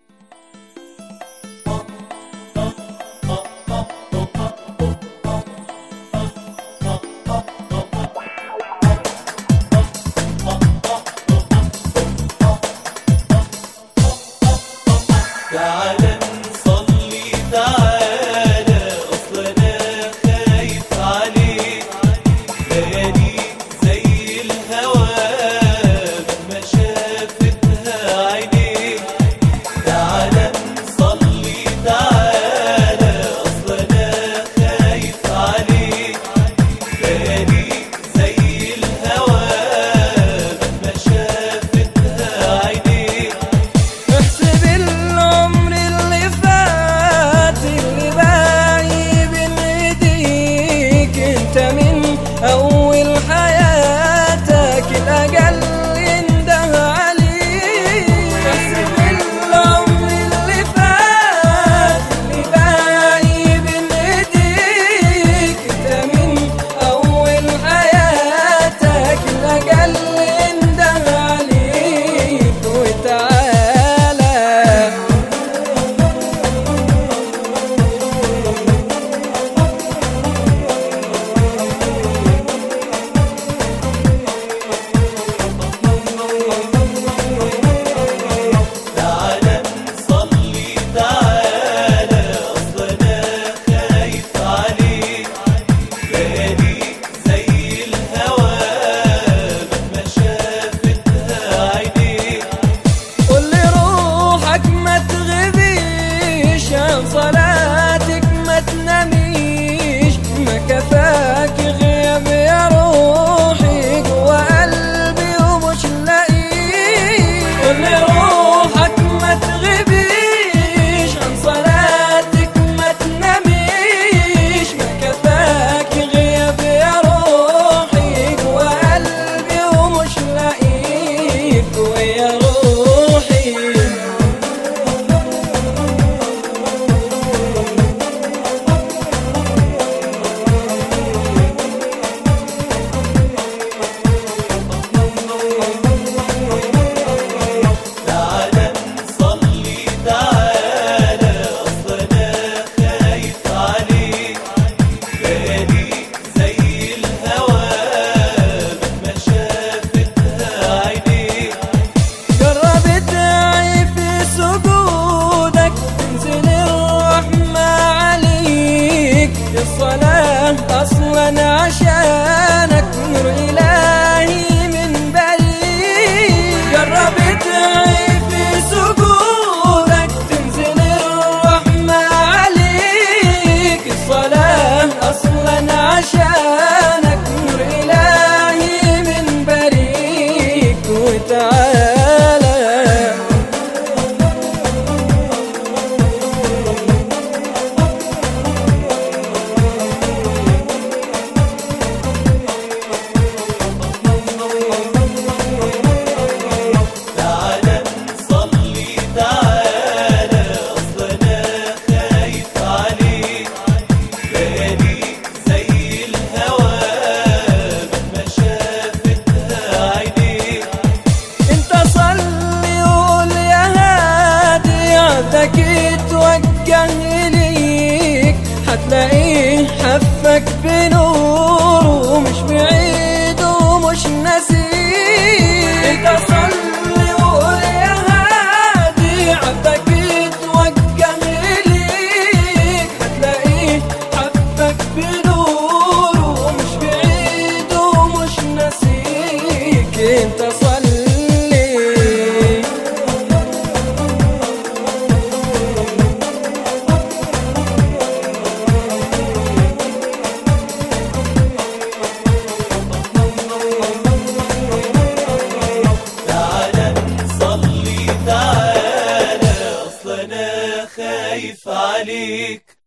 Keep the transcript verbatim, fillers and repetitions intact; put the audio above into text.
تعالى نصلي تعالى، أصل أنا خايف عليك. لياليك زي الهوى مهما شافتها عينيك. تعالى نصلي تعالى، أصل أنا خايف عليك. لياليك زي الهوى مهما شافتها عينيك. احسب العمر اللي فات اللي باقي بين ايديك، انت من اول حياتك الاجل ينده عليك. احسب العمر اللي فات اللي باقي بين ايديك، انت من اول حياتك الاجل ينده عليك. وتعالى تعالى نصلي تعالى، أصل أنا خايف عليك. لياليك زي الهوى مهما شافتها عينيك. قول لي روحك ما تغيبيش، عن صلاتك ما تناميش. ما كفاك غياب يا روحي جوا قلبي ومش لاقيك. قول لي روحك ما تغيبيش، عن صلاتك ما تناميش. ما كفاك غياب يا روحي جوا قلبي ومش لاقيك. ويا روحي تعالى نصلي تعالى، أصل أنا خايف عليك. لياليك زي الهوى مهما شافتها عينيك. جرب ادعي في سجودك تنزل الرحمة عليك. الصلاة أصلا عشانك نور إلهي من بعيد. جرب ادعي في سجودك تنزل الرحمة عليك. الصلاة أصلا عشانك نور إلهي من بريك. وتعالى تعالى نصلي تعالى، أصل أنا خايف عليك. لياليك زي الهوى مهما شافتها عينيك. انت صلي وقول يا هادي، عبدك يتوجه إليك. هتلاقيه حفك بنور ومش بعيد ومش نسيك. انت صلي وقول يا هادي، عبدك يتوجه إليك. هتلاقيه حفك بنور ومش بعيد ومش نسيك. انت صلي تعالى نصلي تعالى، أصل أنا خايف عليك.